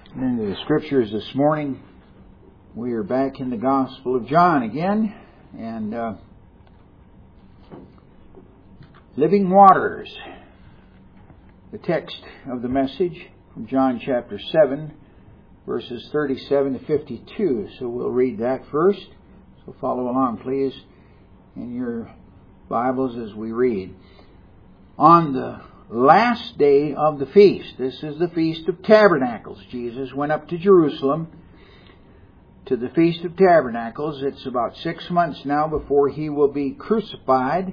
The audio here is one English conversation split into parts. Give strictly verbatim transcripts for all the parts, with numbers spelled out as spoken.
In the scriptures this morning, we are back in the Gospel of John again, and uh, living waters. The text of the message from John chapter seven, verses thirty-seven to fifty-two. So we'll read that first. So follow along, please, in your Bibles as we read. On the last day of the feast, this is the Feast of Tabernacles. Jesus went up to Jerusalem to the Feast of Tabernacles. It's about six months now before He will be crucified.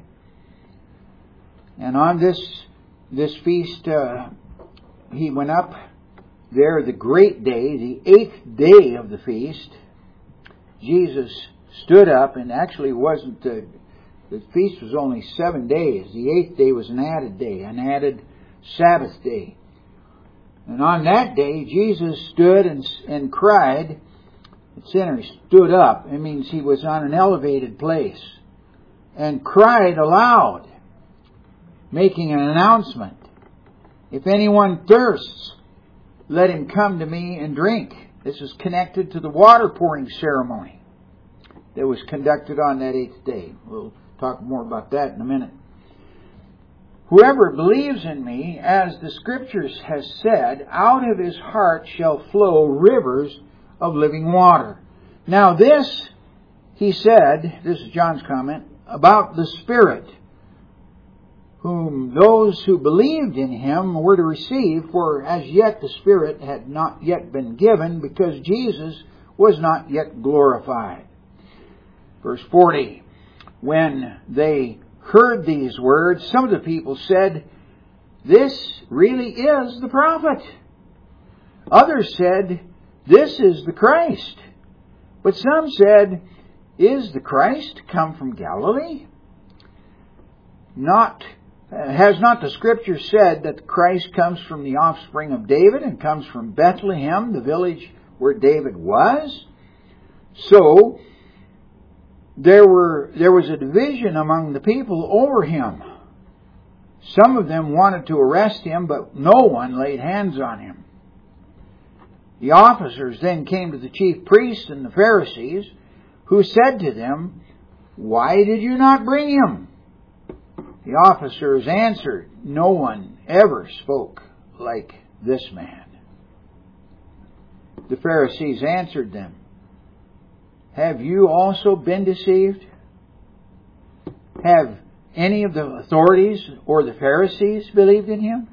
And on this this feast, uh, He went up there the great day, the eighth day of the feast. Jesus stood up, and actually wasn't the The feast was only seven days. The eighth day was an added day, an added Sabbath day. And on that day, Jesus stood and, and cried. The sinner stood up. It means He was on an elevated place. And cried aloud, making an announcement. If anyone thirsts, let him come to me and drink. This is connected to the water pouring ceremony that was conducted on that eighth day. We'll talk more about that in a minute. Whoever believes in me, as the Scriptures has said, out of his heart shall flow rivers of living water. Now this, he said, this is John's comment, about the Spirit, whom those who believed in Him were to receive, for as yet the Spirit had not yet been given, because Jesus was not yet glorified. Verse forty. When they heard these words, some of the people said, "This really is the prophet." Others said, "This is the Christ." But some said, "Is the Christ come from Galilee? Not, has not the Scripture said that the Christ comes from the offspring of David and comes from Bethlehem, the village where David was?" So There were there was a division among the people over Him. Some of them wanted to arrest Him, but no one laid hands on Him. The officers then came to the chief priests and the Pharisees, who said to them, "Why did you not bring Him?" The officers answered, "No one ever spoke like this man." The Pharisees answered them, "Have you also been deceived? Have any of the authorities or the Pharisees believed in Him?"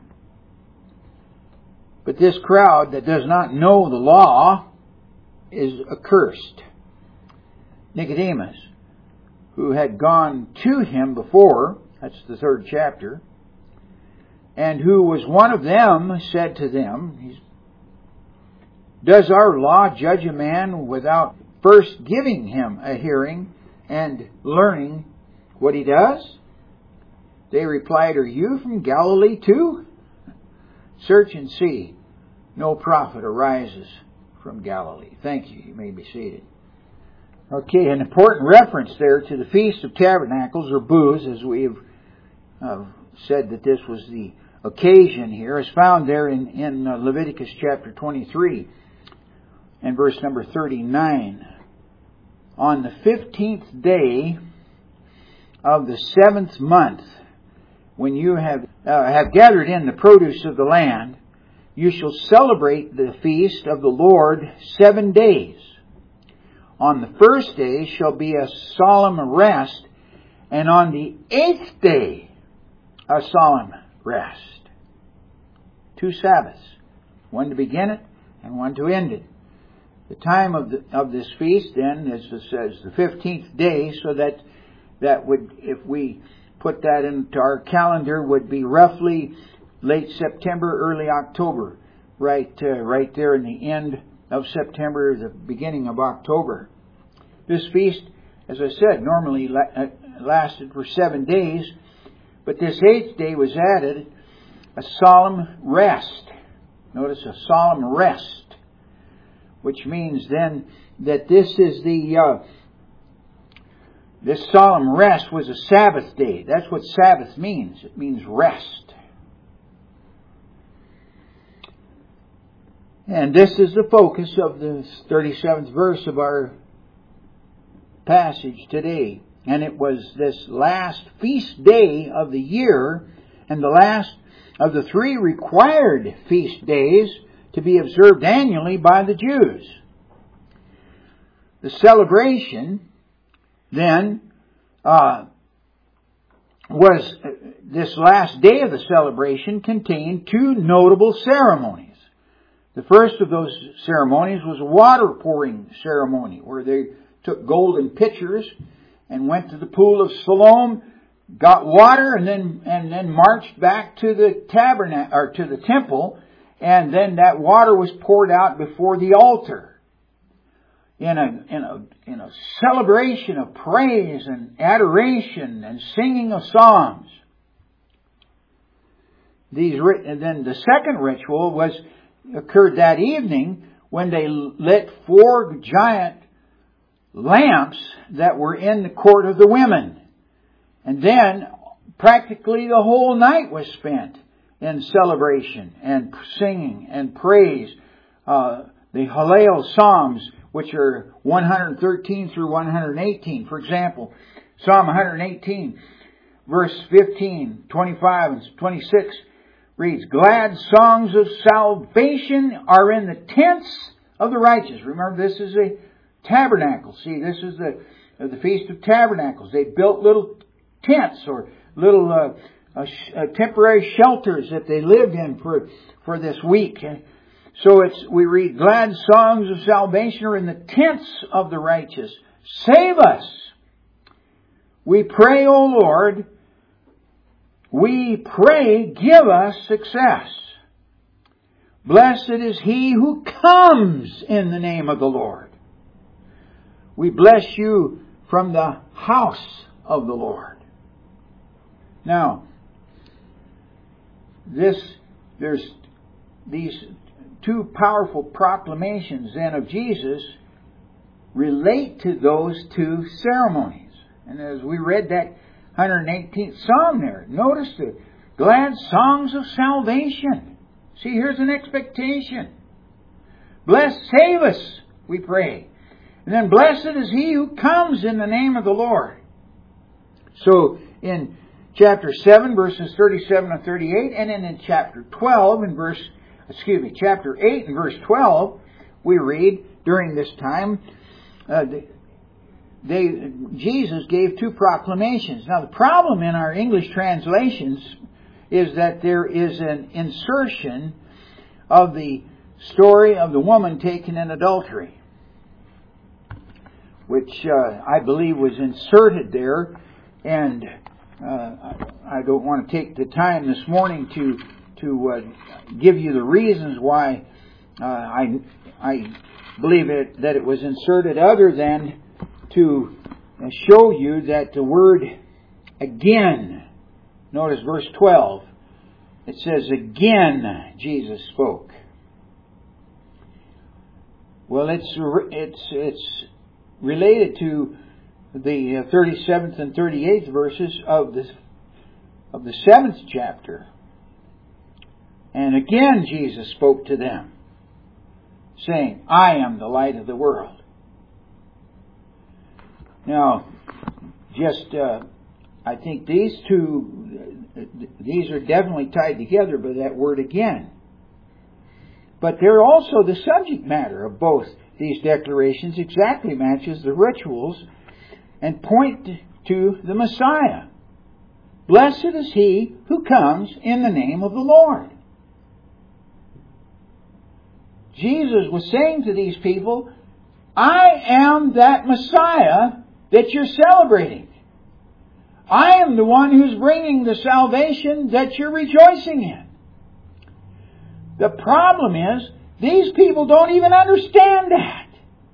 But this crowd that does not know the law is accursed. Nicodemus, who had gone to Him before, that's the third chapter, and who was one of them, said to them, "Does our law judge a man without first giving him a hearing and learning what he does?" They replied, "Are you from Galilee too? Search and see. No prophet arises from Galilee." Thank you. You may be seated. Okay, an important reference there to the Feast of Tabernacles, or Booths, as we have uh, said that this was the occasion here, is found there in, in Leviticus chapter twenty-three and verse number thirty-nine. On the fifteenth day of the seventh month, when you have uh, have gathered in the produce of the land, you shall celebrate the feast of the Lord seven days. On the first day shall be a solemn rest, and on the eighth day a solemn rest. Two Sabbaths, one to begin it and one to end it. The time of the, of this feast, then, as it says, the fifteenth day, so that that would, if we put that into our calendar, would be roughly late September, early October, right, uh, right there in the end of September, the beginning of October. This feast, as I said, normally la- lasted for seven days, but this eighth day was added a solemn rest. Notice, a solemn rest. Which means then that this is the, uh, this solemn rest was a Sabbath day. That's what Sabbath means. It means rest. And this is the focus of the thirty-seventh verse of our passage today. And it was this last feast day of the year and the last of the three required feast days to be observed annually by the Jews. The celebration then uh, was, this last day of the celebration contained two notable ceremonies. The first of those ceremonies was a water pouring ceremony, where they took golden pitchers and went to the pool of Siloam, got water, and then and then marched back to the tabernacle or to the temple, and then that water was poured out before the altar in a in a in a celebration of praise and adoration and singing of psalms. These and then the second ritual was occurred that evening when they lit four giant lamps that were in the court of the women. And then practically the whole night was spent in celebration and singing and praise. Uh, the Hallel Psalms, which are one hundred thirteen through one hundred eighteen. For example, Psalm one hundred eighteen, verse fifteen, twenty-five, and twenty-six reads, "Glad songs of salvation are in the tents of the righteous." Remember, this is a tabernacle. See, this is the uh, the Feast of Tabernacles. They built little tents or little uh, uh, sh- uh, temporary shelters that they lived in for for this week. So it's we read, "Glad songs of salvation are in the tents of the righteous. Save us, we pray, O Lord. We pray, give us success. Blessed is he who comes in the name of the Lord. We bless you from the house of the Lord." Now, this there's these two powerful proclamations then of Jesus relate to those two ceremonies. And as we read that one hundred eighteenth Psalm there, notice the glad songs of salvation. See, here's an expectation. Bless, save us, we pray. And then, blessed is he who comes in the name of the Lord. So, in chapter seven, verses thirty-seven and thirty-eight, and then in chapter twelve, and verse, excuse me, chapter eight and verse twelve, we read during this time, uh, they, Jesus gave two proclamations. Now, the problem in our English translations is that there is an insertion of the story of the woman taken in adultery, which uh, I believe was inserted there, and uh, I don't want to take the time this morning to to uh, give you the reasons why uh, I I believe it that it was inserted, other than to show you that the word again, notice verse twelve, it says, "Again Jesus spoke." Well, it's it's it's related to the thirty-seventh and thirty-eighth verses of the of the seventh chapter. And again Jesus spoke to them, saying, "I am the light of the world." Now, just uh, I think these two, these are definitely tied together by that word "again." But they're also the subject matter of both these declarations exactly matches the rituals and point to the Messiah. Blessed is he who comes in the name of the Lord. Jesus was saying to these people, I am that Messiah that you're celebrating. I am the one who's bringing the salvation that you're rejoicing in. The problem is, these people don't even understand that.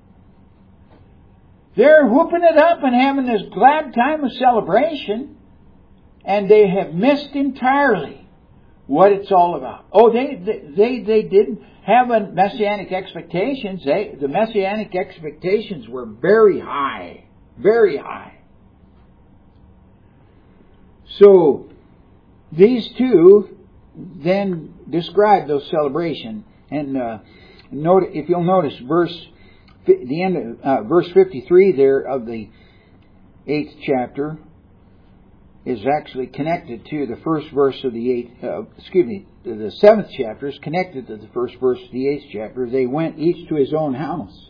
They're whooping it up and having this glad time of celebration, and they have missed entirely what it's all about. Oh, they they they didn't have a messianic expectations. They, the messianic expectations were very high, very high. So these two then describe those celebrations, and uh, note, if you'll notice, verse the end of uh, verse fifty-three there of the eighth chapter is actually connected to the first verse of the eighth. Uh, excuse me, the seventh chapter is connected to the first verse of the eighth chapter. They went each to his own house.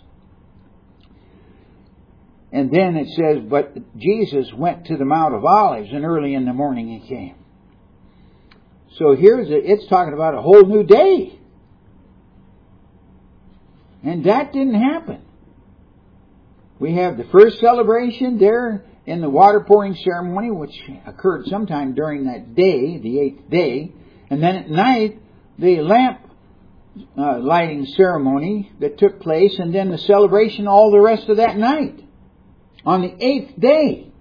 And then it says, but Jesus went to the Mount of Olives, and early in the morning he came. So here's a, it's talking about a whole new day. And that didn't happen. We have the first celebration there in the water pouring ceremony, which occurred sometime during that day, the eighth day. And then at night, the lamp uh, lighting ceremony that took place, and then the celebration all the rest of that night. On the eighth day.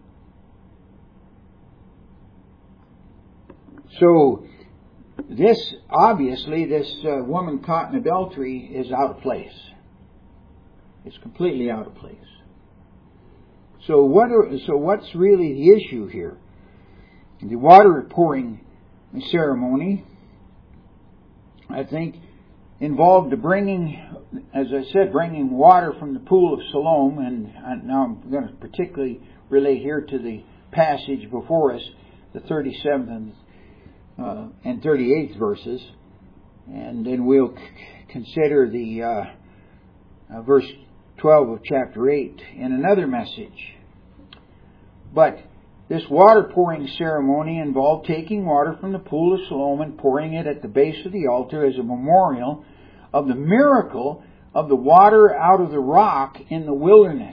So, this, obviously, this uh, woman caught in adultery is out of place. It's completely out of place. So what are, so what's really the issue here? The water pouring ceremony, I think, involved the bringing, as I said, bringing water from the pool of Siloam, and now I'm going to particularly relate here to the passage before us, the thirty-seventh uh, and thirty-eighth verses, and then we'll c- consider the uh, uh, verse twelve of chapter eight in another message. But this water pouring ceremony involved taking water from the pool of Siloam and pouring it at the base of the altar as a memorial of the miracle of the water out of the rock in the wilderness.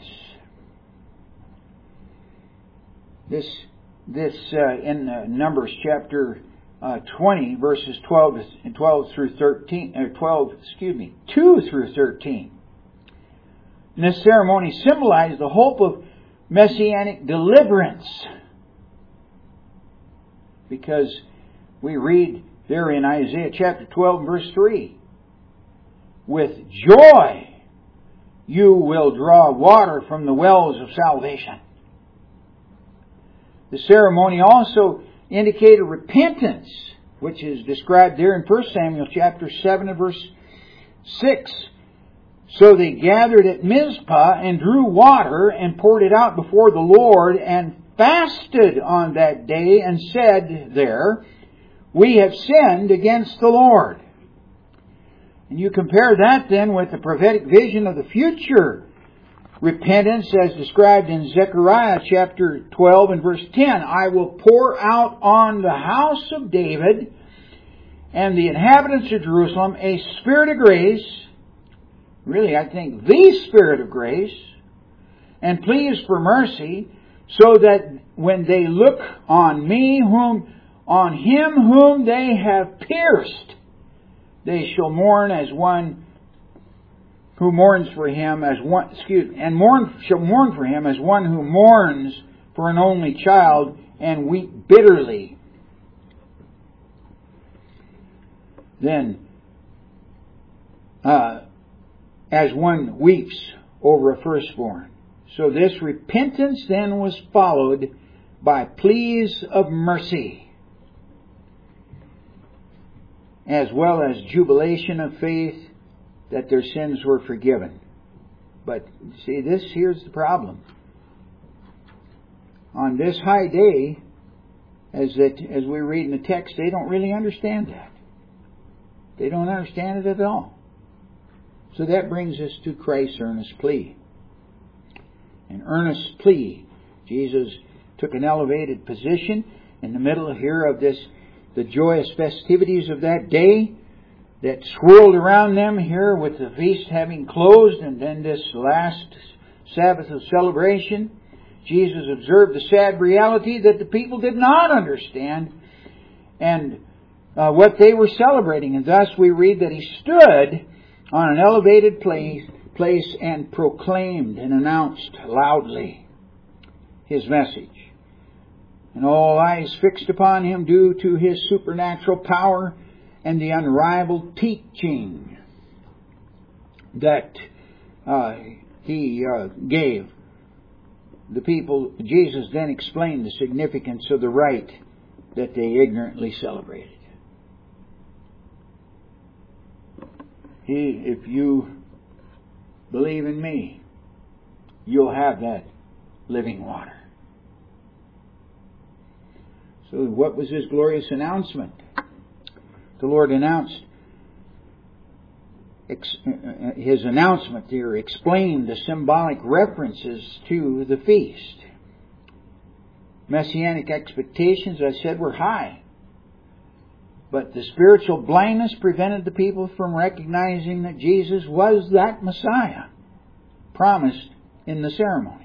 This, this uh, in uh, Numbers chapter uh, twenty, verses twelve, twelve through thirteen, or twelve, excuse me, two through thirteen. And this ceremony symbolized the hope of messianic deliverance, because we read there in Isaiah chapter twelve, verse three. With joy you will draw water from the wells of salvation. The ceremony also indicated repentance, which is described there in First Samuel chapter seven and verse six. So they gathered at Mizpah and drew water and poured it out before the Lord and fasted on that day and said there, we have sinned against the Lord. And you compare that then with the prophetic vision of the future repentance as described in Zechariah chapter twelve and verse ten. I will pour out on the house of David and the inhabitants of Jerusalem a spirit of grace, really I think the spirit of grace, and pleas for mercy, so that when they look on me, whom on him whom they have pierced, they shall mourn as one who mourns for him as one, excuse me, and mourn shall mourn for him as one who mourns for an only child and weep bitterly. Then, uh, as one weeps over a firstborn. So this repentance then was followed by pleas of mercy, as well as jubilation of faith that their sins were forgiven. But see, this here's the problem. On this high day, as that as we read in the text, they don't really understand that. They don't understand it at all. So that brings us to Christ's earnest plea. An earnest plea. Jesus took an elevated position in the middle here of this, the joyous festivities of that day that swirled around them here with the feast having closed, and then this last Sabbath of celebration. Jesus observed the sad reality that the people did not understand and uh, what they were celebrating. And thus we read that He stood on an elevated place, place and proclaimed and announced loudly His message. And all eyes fixed upon Him due to His supernatural power and the unrivaled teaching that uh, He uh, gave. The people, Jesus then explained the significance of the rite that they ignorantly celebrated. He, if you believe in me, you'll have that living water. So what was His glorious announcement? The Lord announced, His announcement there explained the symbolic references to the feast. Messianic expectations, I said, were high. But the spiritual blindness prevented the people from recognizing that Jesus was that Messiah promised in the ceremonies.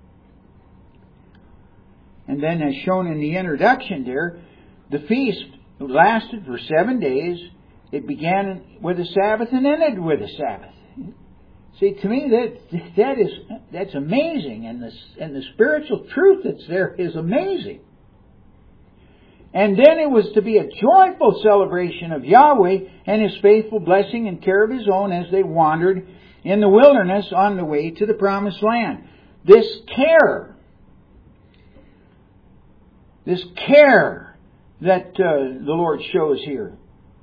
And then, as shown in the introduction there, the feast lasted for seven days. It began with a Sabbath and ended with a Sabbath. See, to me, that that is that's amazing, and the and the spiritual truth that's there is amazing. And then it was to be a joyful celebration of Yahweh and His faithful blessing and care of His own as they wandered in the wilderness on the way to the promised land. This care, this care that uh, the Lord shows here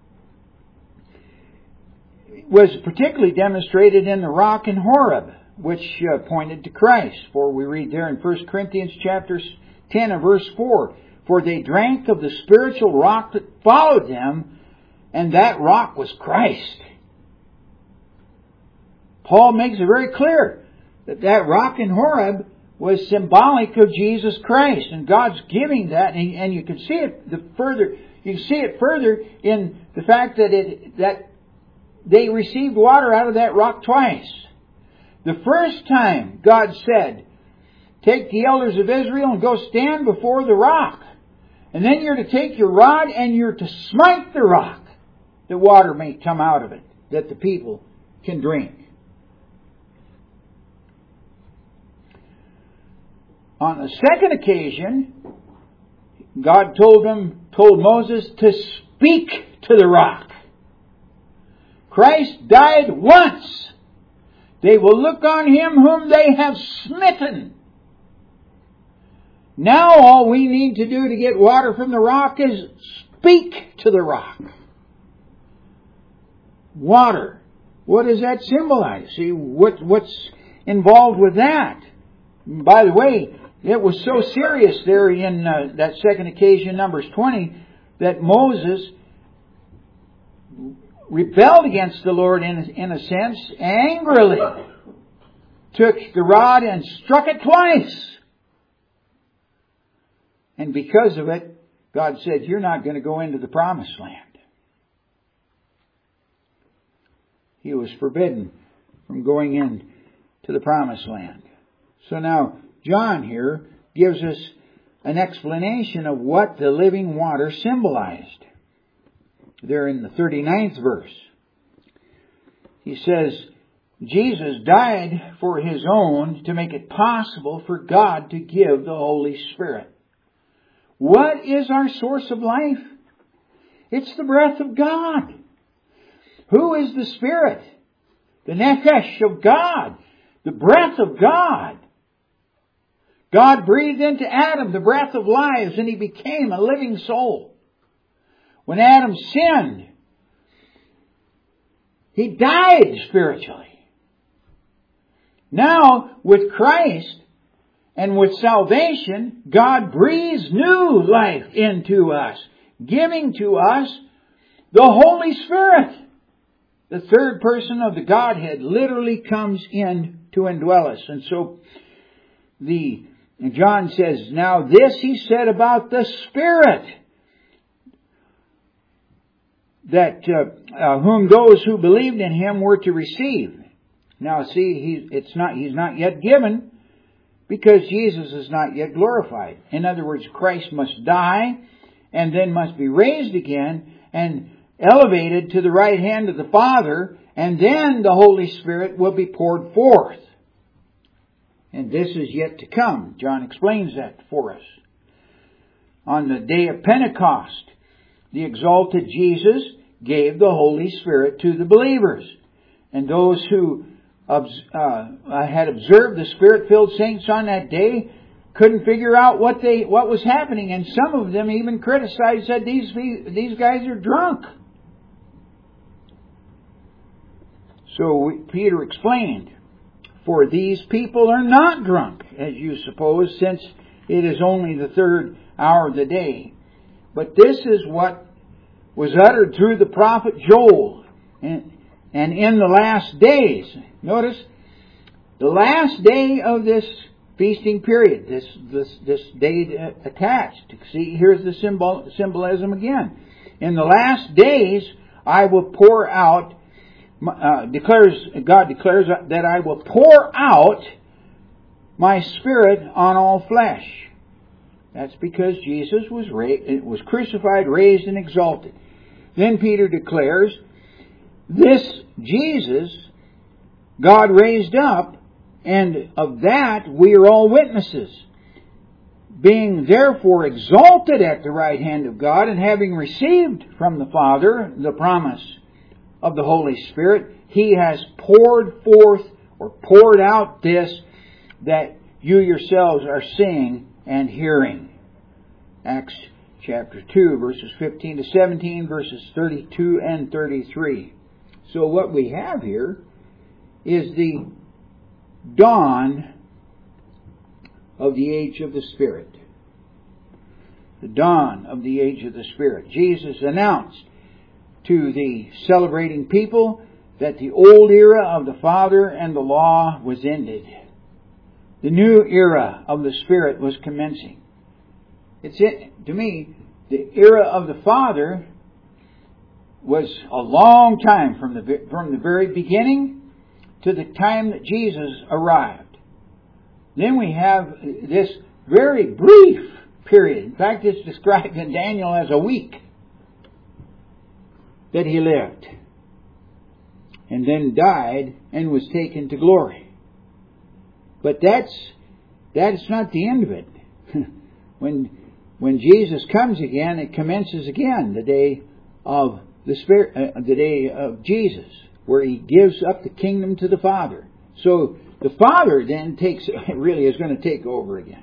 was particularly demonstrated in the rock in Horeb, which uh, pointed to Christ. For we read there in First Corinthians chapter ten and verse four, "For they drank of the spiritual rock that followed them, and that rock was Christ." Paul makes it very clear that that rock in Horeb was symbolic of Jesus Christ, and God's giving that, and, and you can see it the further. You can see it further in the fact that it that they received water out of that rock twice. The first time God said, "Take the elders of Israel and go stand before the rock. And then you're to take your rod and you're to smite the rock, that water may come out of it, that the people can drink." On the second occasion, God told them, told Moses to speak to the rock. Christ died once. They will look on Him whom they have smitten. Now all we need to do to get water from the rock is speak to the rock. Water. What does that symbolize? See, what, what's involved with that? By the way, it was so serious there in uh, that second occasion, Numbers twenty, that Moses rebelled against the Lord in, in a sense, angrily took the rod and struck it twice. And because of it, God said, "You're not going to go into the promised land." He was forbidden from going in to the promised land. So now, John here gives us an explanation of what the living water symbolized. There in the thirty-ninth verse, he says, Jesus died for His own to make it possible for God to give the Holy Spirit. What is our source of life? It's the breath of God. Who is the Spirit? The Nephesh of God. The breath of God. God breathed into Adam the breath of life, and he became a living soul. When Adam sinned, he died spiritually. Now, with Christ and with salvation, God breathes new life into us, giving to us the Holy Spirit. The third person of the Godhead literally comes in to indwell us. And so the John says, "Now this He said about the Spirit, that uh, uh, whom those who believed in Him were to receive." Now, see, he, it's not He's not yet given because Jesus is not yet glorified. In other words, Christ must die and then must be raised again and elevated to the right hand of the Father, and then the Holy Spirit will be poured forth. And this is yet to come. John explains that for us. On the day of Pentecost, the exalted Jesus gave the Holy Spirit to the believers. And those who uh, had observed the Spirit-filled saints on that day couldn't figure out what they what was happening. And some of them even criticized, said, these, these guys are drunk. So Peter explained, "For these people are not drunk, as you suppose, since it is only the third hour of the day. But this is what was uttered through the prophet Joel. And, and in the last days," notice, the last day of this feasting period, this this, this day attached. See, here's the symbol, symbolism again. "In the last days I will pour out, uh, declares God declares that I will pour out my Spirit on all flesh." That's because Jesus was ra- was crucified, raised, and exalted. Then Peter declares, this Jesus God raised up, and of that we are all witnesses. "Being therefore exalted at the right hand of God, and having received from the Father the promise of the Holy Spirit, He has poured forth or poured out this that you yourselves are seeing and hearing." Acts chapter two, verses fifteen to seventeen, verses thirty-two and thirty-three. So what we have here is the dawn of the age of the Spirit. The dawn of the age of the Spirit. Jesus announced to the celebrating people that the old era of the Father and the law was ended. The new era of the Spirit was commencing. It's it, to me, the era of the Father was a long time from the from the very beginning to the time that Jesus arrived. Then we have this very brief period. In fact, it's described in Daniel as a week that he lived, and then died and was taken to glory. But that's that's not the end of it. when when Jesus comes again, it commences again the day of the Spirit, uh, the day of Jesus, where He gives up the kingdom to the Father. So the Father then takes really is going to take over again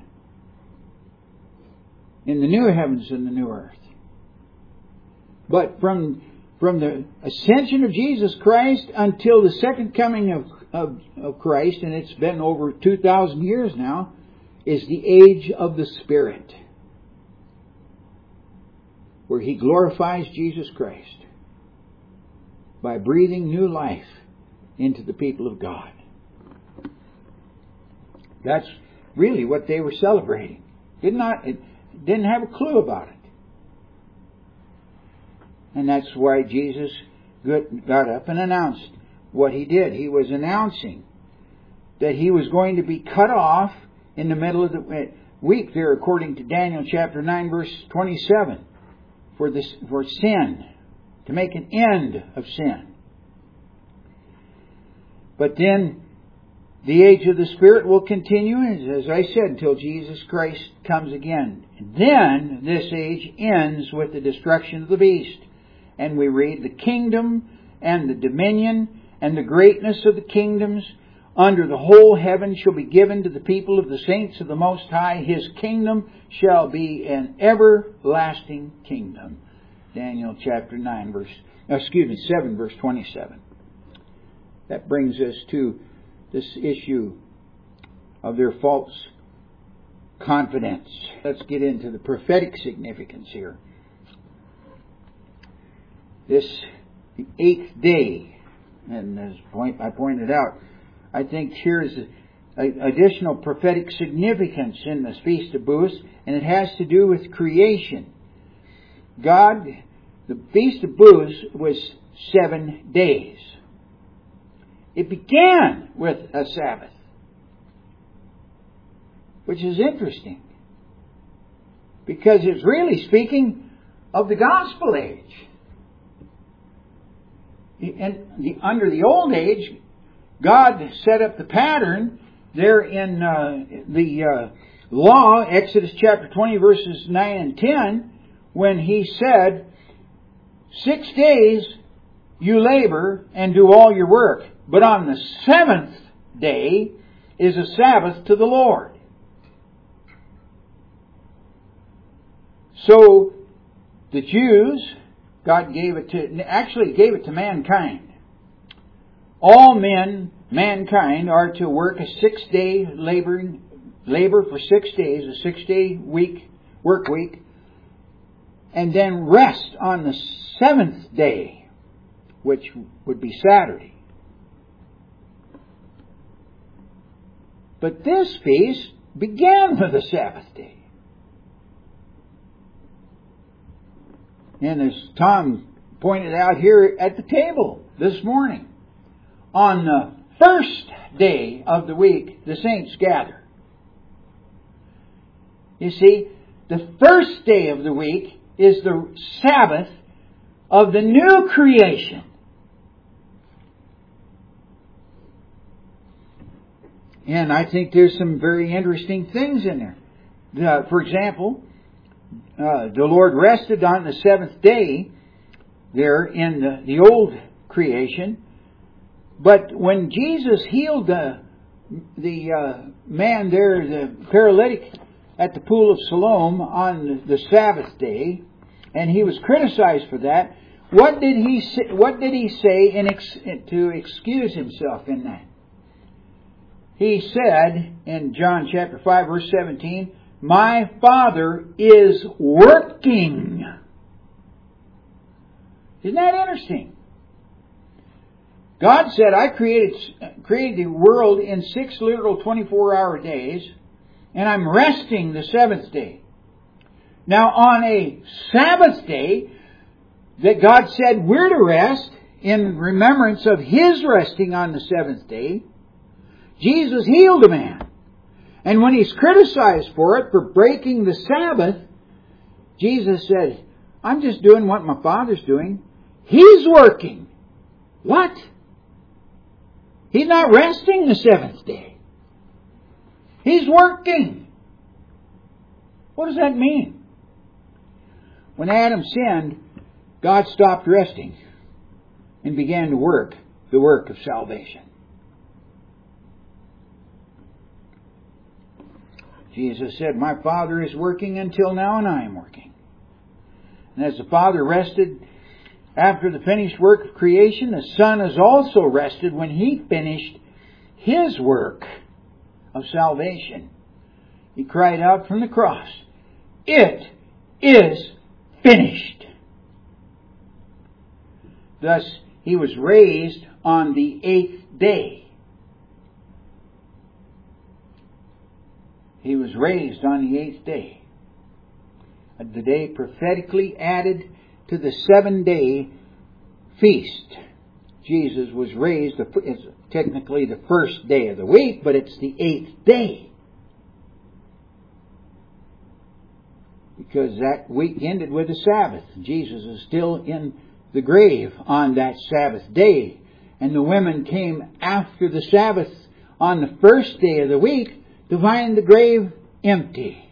in the new heavens and the new earth. But from from the ascension of Jesus Christ until the second coming of of, of Christ, and it's been over two thousand years now, is the age of the Spirit, where He glorifies Jesus Christ by breathing new life into the people of God. That's really what they were celebrating. Did not, it didn't have a clue about it. And that's why Jesus got up and announced what He did. He was announcing that He was going to be cut off in the middle of the week there, according to Daniel chapter nine, verse twenty-seven, for this, for sin, to make an end of sin. But then the age of the Spirit will continue, as I said, until Jesus Christ comes again. And then this age ends with the destruction of the beast. And we read, the kingdom and the dominion and the greatness of the kingdoms under the whole heaven shall be given to the people of the saints of the Most High. His kingdom shall be an everlasting kingdom. Daniel chapter nine, verse, excuse me, seven, verse twenty-seven. That brings us to this issue of their false confidence. Let's get into the prophetic significance here. This, the eighth day, and as point I pointed out, I think here's an additional prophetic significance in the Feast of Booths, and it has to do with creation. God, the Feast of Booths was seven days. It began with a Sabbath, which is interesting, because it's really speaking of the gospel age. And the, under the old age, God set up the pattern there in uh, the uh, law, Exodus chapter twenty, verses nine and ten, when He said, Six days you labor and do all your work, but on the seventh day is a Sabbath to the Lord. So the Jews, God gave it to, actually gave it to mankind. all men, mankind, are to work a six-day laboring, labor for six days, a six-day week, work week, and then rest on the seventh day, which would be Saturday. But this feast began with the Sabbath day. And as Tom pointed out here at the table this morning, on the first day of the week, the saints gather. You see, the first day of the week is the Sabbath of the new creation. And I think there's some very interesting things in there. Uh, for example, uh, the Lord rested on the seventh day there in the, the old creation. But when Jesus healed the, the uh, man there, the paralytic at the pool of Siloam on the Sabbath day, and he was criticized for that, what did he say, what did he say in ex, to excuse himself in that? He said in John chapter five, verse seventeen, "My Father is working." Isn't that interesting? God said, I created, created the world in six literal twenty-four hour days, and I'm resting the seventh day. Now on a Sabbath day that God said we're to rest in remembrance of His resting on the seventh day, Jesus healed a man. And when He's criticized for it, for breaking the Sabbath, Jesus said, I'm just doing what my Father's doing. He's working. What? He's not resting the seventh day. He's working. What does that mean? When Adam sinned, God stopped resting and began to work the work of salvation. Jesus said, my Father is working until now, and I am working. And as the Father rested after the finished work of creation, the Son has also rested when He finished His work of salvation. He cried out from the cross, it is finished. Thus, He was raised on the eighth day. He was raised on the eighth day. The day prophetically added to the seven-day feast. Jesus was raised, it's technically the first day of the week, but it's the eighth day. Because that week ended with the Sabbath. Jesus is still in the grave on that Sabbath day. And the women came after the Sabbath on the first day of the week to find the grave empty.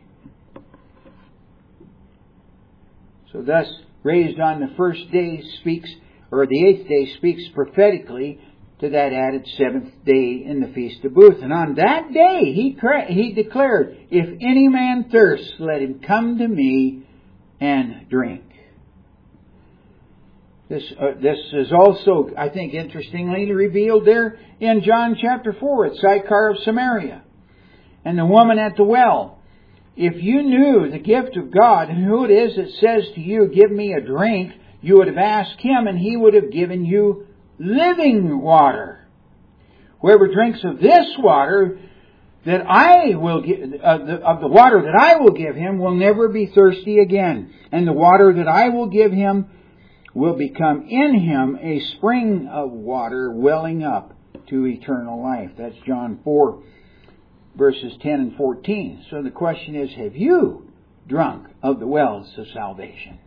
So thus, raised on the first day speaks, or the eighth day speaks prophetically to that added seventh day in the Feast of Booth. And on that day, he, he declared, if any man thirsts, let him come to me and drink. This, uh, this is also, I think, interestingly revealed there in John chapter four at Sychar of Samaria. And the woman at the well. If you knew the gift of God and who it is that says to you, give me a drink, you would have asked Him and He would have given you living water. Whoever drinks of this water that I will give, of the, of the water that I will give him will never be thirsty again. And the water that I will give him will become in him a spring of water welling up to eternal life. That's John four. Verses ten and fourteen. So the question is, have you drunk of the wells of salvation?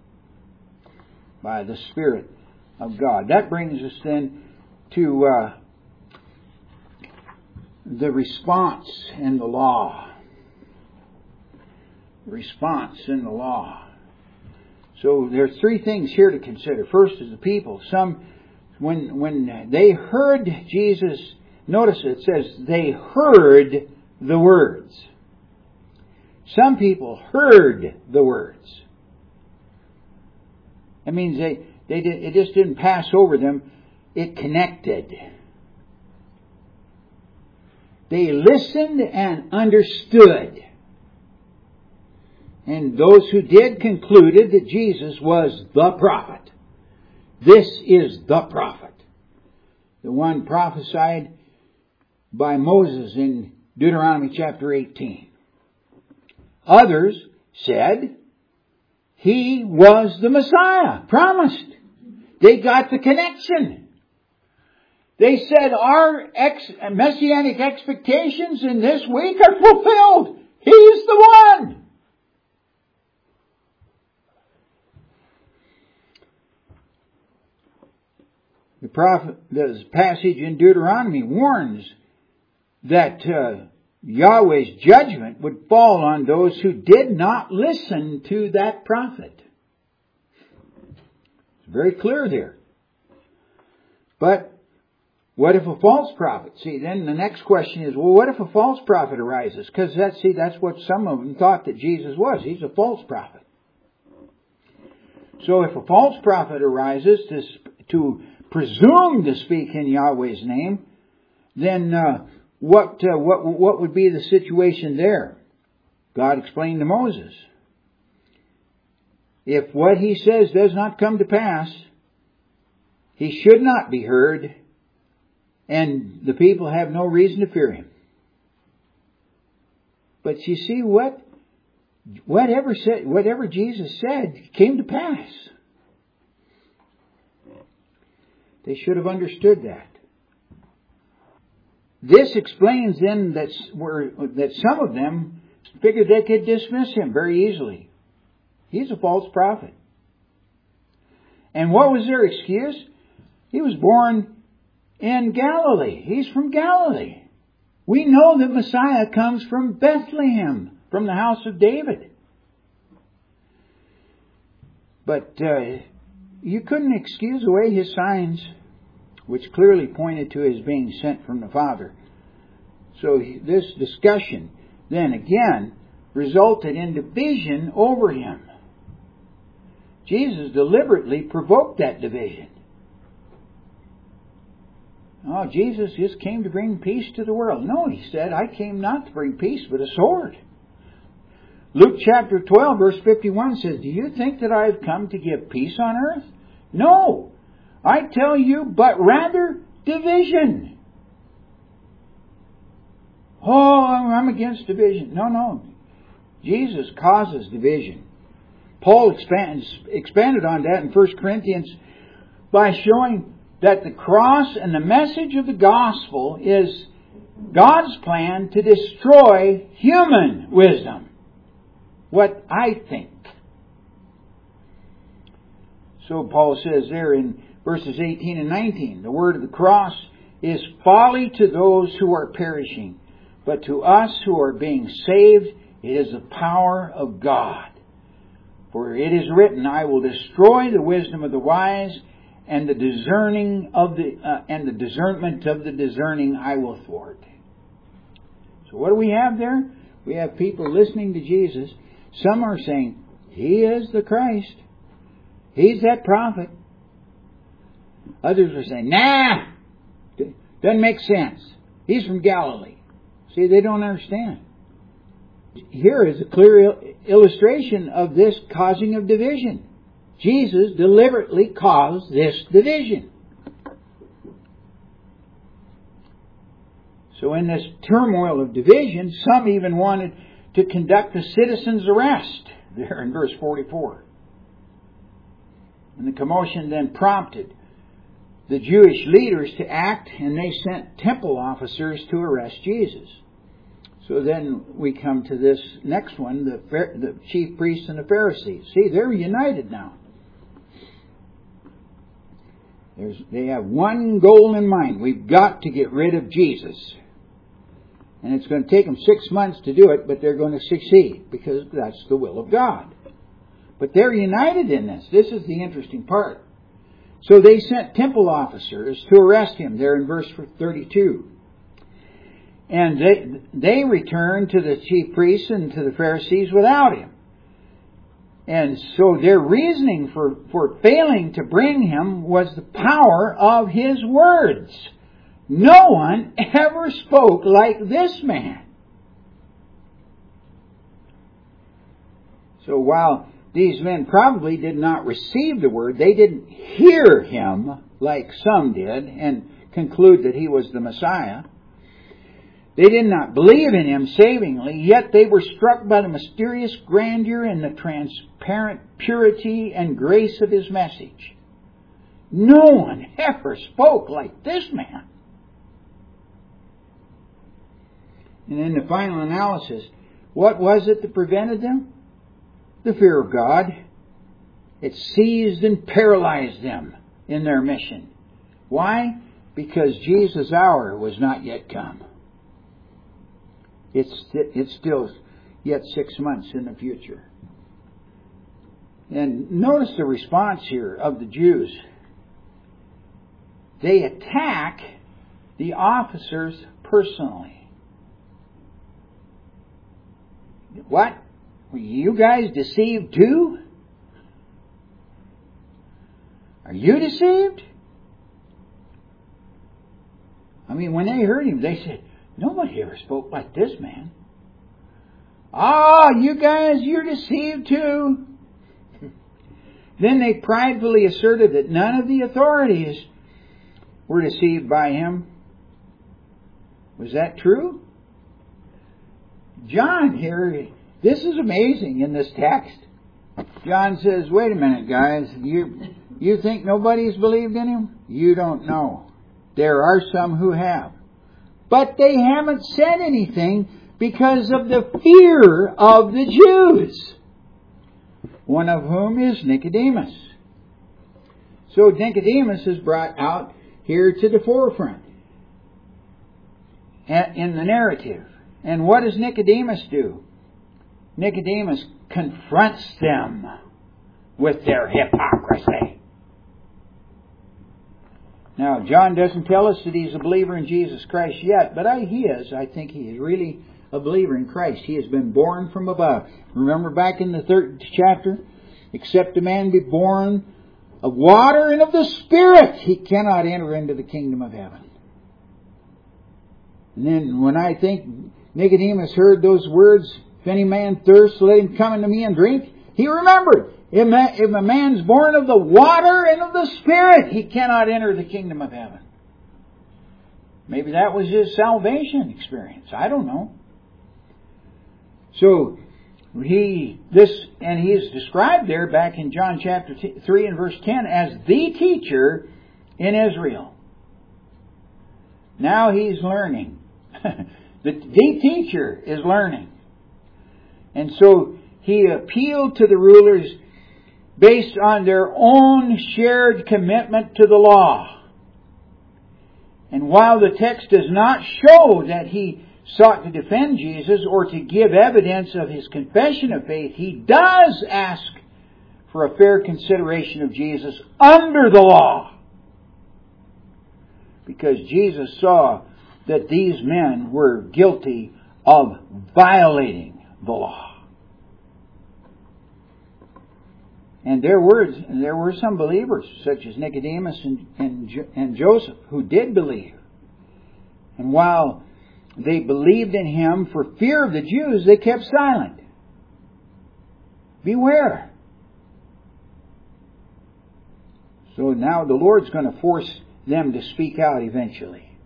By the Spirit of God. That brings us then to uh, the response in the law. Response in the law. So there are three things here to consider. First is the people. Some, when when they heard Jesus, notice it says they heard the words. Some people heard the words. That means they, they did, it just didn't pass over them. it connected. They listened and understood. And those who did concluded that Jesus was the prophet. This is the prophet. The one prophesied by Moses in Deuteronomy chapter eighteen. Others said he was the Messiah, promised. They got the connection. They said our ex- messianic expectations in this week are fulfilled. He's the one. The prophet, the passage in Deuteronomy warns that uh, Yahweh's judgment would fall on those who did not listen to that prophet. It's very clear there. But what if a false prophet? See, then the next question is, well, what if a false prophet arises? Because that's, see, that's what some of them thought that Jesus was. He's a false prophet. So if a false prophet arises to, to presume to speak in Yahweh's name, then uh, what uh, what what would be the situation there? God explained to Moses, if what he says does not come to pass, he should not be heard, and the people have no reason to fear him. But you see, what whatever said, whatever Jesus said came to pass. They should have understood that. This explains then that, that some of them figured they could dismiss him very easily. He's a false prophet. And what was their excuse? He was born in Galilee. He's from Galilee. We know that Messiah comes from Bethlehem, from the house of David. But uh, you couldn't excuse away his signs, which clearly pointed to his being sent from the Father. So this discussion then again resulted in division over him. Jesus deliberately provoked that division. Oh, Jesus just came to bring peace to the world. No, he said, I came not to bring peace, but a sword. Luke chapter twelve, verse fifty-one says, do you think that I have come to give peace on earth? No, I tell you, but rather division. Oh, I'm against division. No, no. Jesus causes division. Paul expands, expanded on that in First Corinthians by showing that the cross and the message of the gospel is God's plan to destroy human wisdom. What I think. So Paul says there in verses eighteen and nineteen, the word of the cross is folly to those who are perishing, but to us who are being saved, it is the power of God. For it is written, I will destroy the wisdom of the wise, and the discerning of the uh, and the discernment of the discerning I will thwart. So what do we have there? We have people listening to Jesus. Some are saying, He is the Christ. He's that prophet. Others are saying, nah, doesn't make sense. He's from Galilee. See, they don't understand. Here is a clear illustration of this causing of division. Jesus deliberately caused this division. So in this turmoil of division, some even wanted to conduct a citizen's arrest, there in verse forty-four. And the commotion then prompted the Jewish leaders to act, and they sent temple officers to arrest Jesus. So then we come to this next one, the, the chief priests and the Pharisees. See, they're united now. There's, they have one goal in mind. We've got to get rid of Jesus. And it's going to take them six months to do it, but they're going to succeed because that's the will of God. But they're united in this. This is the interesting part. So they sent temple officers to arrest him, there in verse thirty-two. And they, they returned to the chief priests and to the Pharisees without him. And so their reasoning for, for failing to bring him was the power of his words. No one ever spoke like this man. So while these men probably did not receive the word, they didn't hear him like some did and conclude that he was the Messiah. They did not believe in him savingly, yet they were struck by the mysterious grandeur and the transparent purity and grace of his message. No one ever spoke like this man. And in the final analysis, what was it that prevented them? The fear of God. It seized and paralyzed them in their mission. Why? Because Jesus' hour was not yet come. It's, it's still yet six months in the future. And notice the response here of the Jews. They attack the officers personally. What? Were you guys deceived too? Are you deceived? I mean, when they heard him, they said, nobody ever spoke like this man. Ah, oh, you guys, you're deceived too. Then they pridefully asserted that none of the authorities were deceived by him. Was that true? John here, this is amazing in this text. John says, wait a minute, guys. You, you think nobody's believed in him? You don't know. There are some who have. But they haven't said anything because of the fear of the Jews, one of whom is Nicodemus. So Nicodemus is brought out here to the forefront in the narrative. And what does Nicodemus do? Nicodemus confronts them with their hypocrisy. Now, John doesn't tell us that he's a believer in Jesus Christ yet, but I, he is. I think he is really a believer in Christ. He has been born from above. Remember back in the third chapter? Except a man be born of water and of the Spirit, he cannot enter into the kingdom of heaven. And then when I think Nicodemus heard those words, if any man thirst, let him come unto me and drink, he remembered. If a man's born of the water and of the Spirit, he cannot enter the kingdom of heaven. Maybe that was his salvation experience. I don't know. So, he, this, and he is described there back in John chapter three and verse ten as the teacher in Israel. Now he's learning. the, the teacher is learning. And so he appealed to the rulers based on their own shared commitment to the law. And while the text does not show that he sought to defend Jesus or to give evidence of his confession of faith, he does ask for a fair consideration of Jesus under the law. Because Jesus saw that these men were guilty of violating the law. And there were there were some believers, such as Nicodemus and, and, and Joseph, who did believe. And while they believed in him for fear of the Jews, they kept silent. Beware. So now the Lord's going to force them to speak out eventually.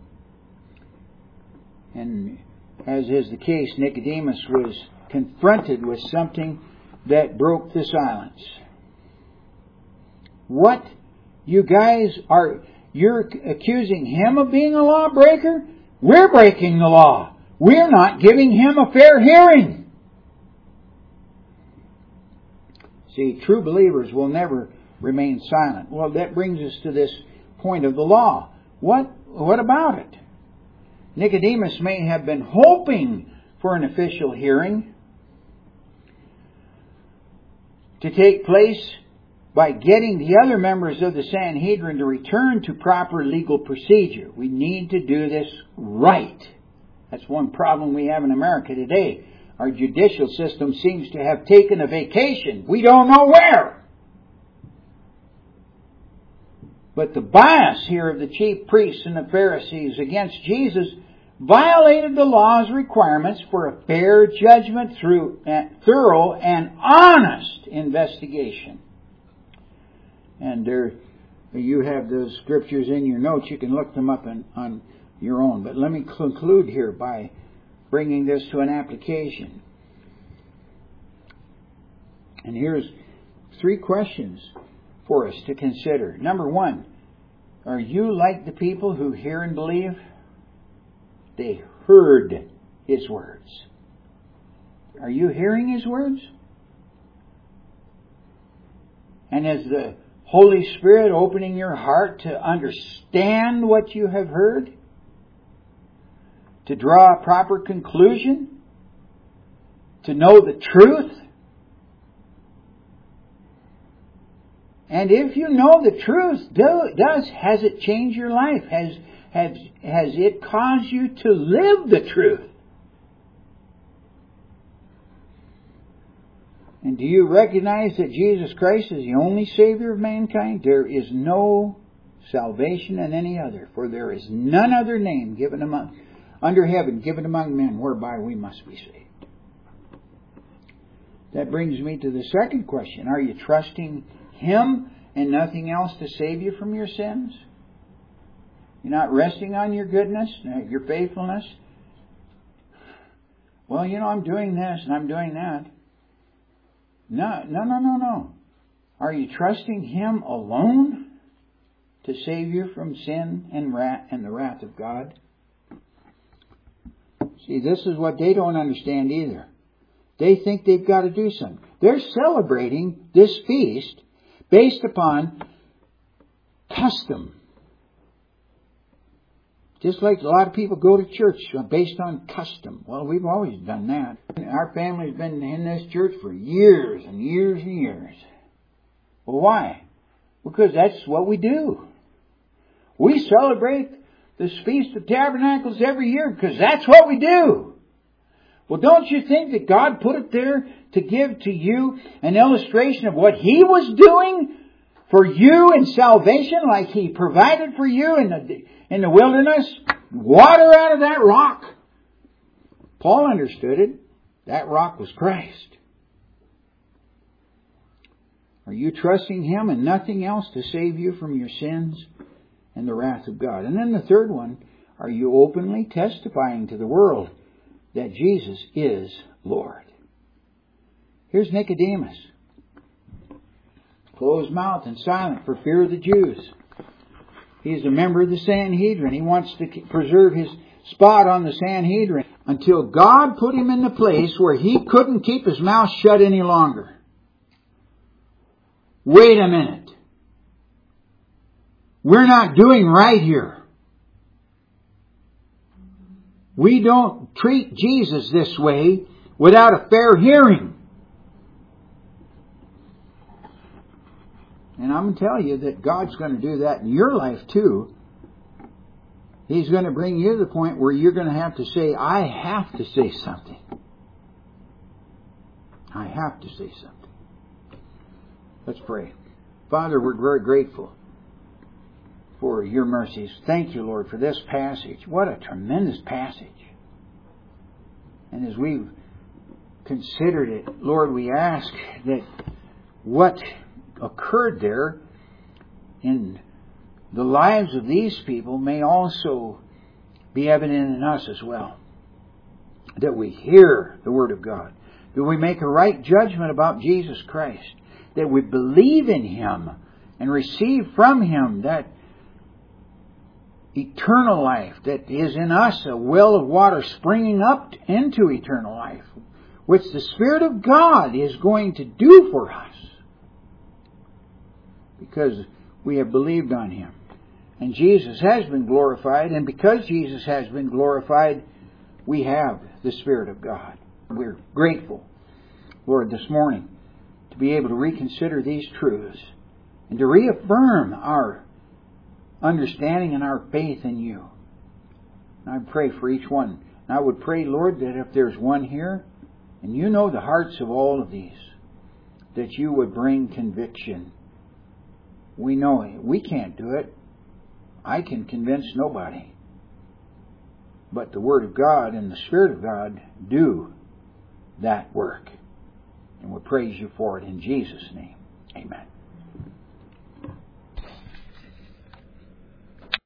And as is the case, Nicodemus was confronted with something that broke the silence. What? You guys are, you're accusing him of being a lawbreaker? We're breaking the law. We're not giving him a fair hearing. See, true believers will never remain silent. Well, that brings us to this point of the law. What, what about it? Nicodemus may have been hoping for an official hearing to take place by getting the other members of the Sanhedrin to return to proper legal procedure. We need to do this right. That's one problem we have in America today. Our judicial system seems to have taken a vacation. We don't know where. But the bias here of the chief priests and the Pharisees against Jesus violated the law's requirements for a fair judgment through a thorough and honest investigation. And there, you have those scriptures in your notes. You can look them up on, on your own. But let me conclude here by bringing this to an application. And here's three questions for us to consider. Number one, are you like the people who hear and believe? They heard His words. Are you hearing His words? And is the Holy Spirit opening your heart to understand what you have heard? To draw a proper conclusion? To know the truth? And if you know the truth, do, does has it changed your life? Has, has, has it caused you to live the truth? And do you recognize that Jesus Christ is the only Savior of mankind? There is no salvation in any other, for there is none other name given among under heaven given among men whereby we must be saved. That brings me to the second question. Are you trusting Him and nothing else to save you from your sins? You're not resting on your goodness, your faithfulness. Well, you know, I'm doing this and I'm doing that. No, no, no, no, no. Are you trusting Him alone to save you from sin and wrath and the wrath of God? See, this is what they don't understand either. They think they've got to do something. They're celebrating this feast based upon custom. Just like a lot of people go to church based on custom. Well, we've always done that. Our family's been in this church for years and years and years. Well, why? Because that's what we do. We celebrate this Feast of Tabernacles every year because that's what we do. Well, don't you think that God put it there to give to you an illustration of what He was doing for you in salvation, like He provided for you in the in the wilderness? Water out of that rock. Paul understood it. That rock was Christ. Are you trusting Him and nothing else to save you from your sins and the wrath of God? And then the third one, are you openly testifying to the world that Jesus is Lord? Here's Nicodemus. Closed mouth and silent for fear of the Jews. He's a member of the Sanhedrin. He wants to preserve his spot on the Sanhedrin until God put him in the place where he couldn't keep his mouth shut any longer. Wait a minute. We're not doing right here. We don't treat Jesus this way without a fair hearing. And I'm going to tell you that God's going to do that in your life too. He's going to bring you to the point where you're going to have to say, I have to say something. I have to say something. Let's pray. Father, we're very grateful for your mercies. Thank you, Lord, for this passage. What a tremendous passage. And as we've considered it, Lord, we ask that what occurred there in the lives of these people may also be evident in us as well. That we hear the Word of God. That we make a right judgment about Jesus Christ. That we believe in Him and receive from Him that eternal life that is in us, a well of water springing up into eternal life, which the Spirit of God is going to do for us because we have believed on Him. And Jesus has been glorified, and because Jesus has been glorified, we have the Spirit of God. We're grateful, Lord, this morning to be able to reconsider these truths and to reaffirm our understanding and our faith in You. And I pray for each one. And I would pray, Lord, that if there's one here And you know the hearts of all of these, that you would bring conviction. We know it. We can't do it. I can convince nobody. But the Word of God and the Spirit of God do that work. And we praise you for it in Jesus' name. Amen.